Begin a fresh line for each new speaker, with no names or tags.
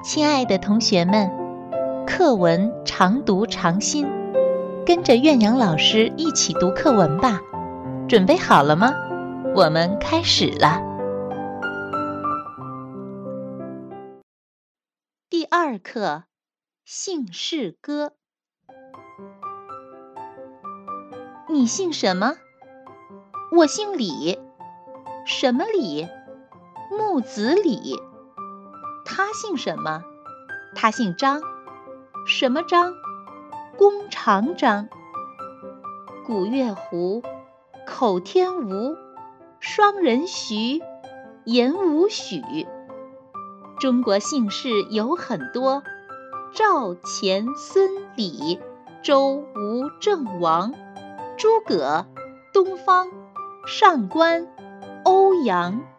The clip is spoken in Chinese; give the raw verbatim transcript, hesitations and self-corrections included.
亲爱的同学们，课文常读常新，跟着苑阳老师一起读课文吧。准备好了吗？我们开始了。第二课，姓氏歌。你姓什么？我姓李。什么李？木子李。他姓什么？他姓张。什么张？弓长张。古月胡，口天吴，双人徐，言无许。中国姓氏有很多，赵、钱、孙、李、周、吴、郑、王、诸葛、东方、上官、欧阳。